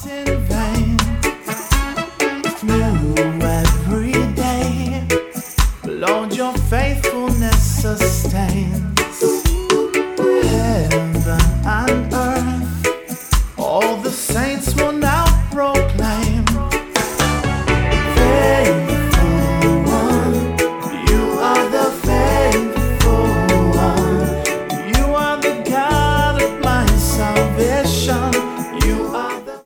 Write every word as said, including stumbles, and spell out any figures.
not in vain. New every day, Lord, your faithfulness sustain.